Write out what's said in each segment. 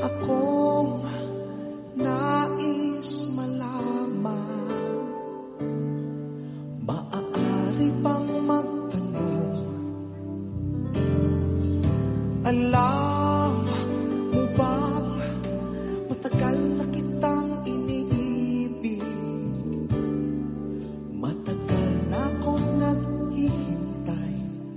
akong nais malaman. Maaari bang magtanong, alam mo bang matagal na kitang iniibig? Matagal na akong naghihintay,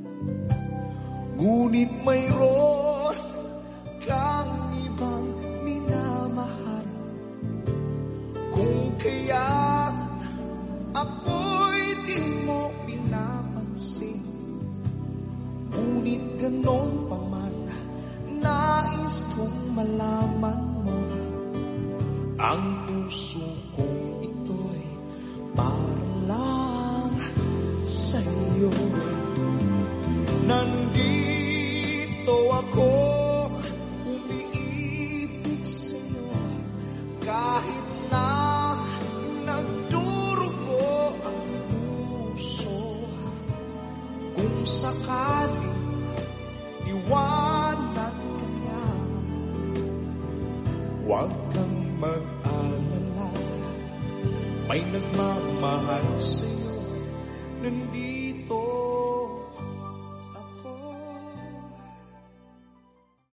ngunit mayroon kang ibang minamahal. Kung kaya't ako'y di mo pinapansin, ngunit ganon pa man, nais kong malaman mo, ang puso kong ito'y para lang sa'yo. Nandito ako, umiibig sa'yo, kahit na nagdurugo ang puso. Kung sakaling iwanan ka niya, huwag kang mag-alala, may nagmamahal sa'yo. Nandito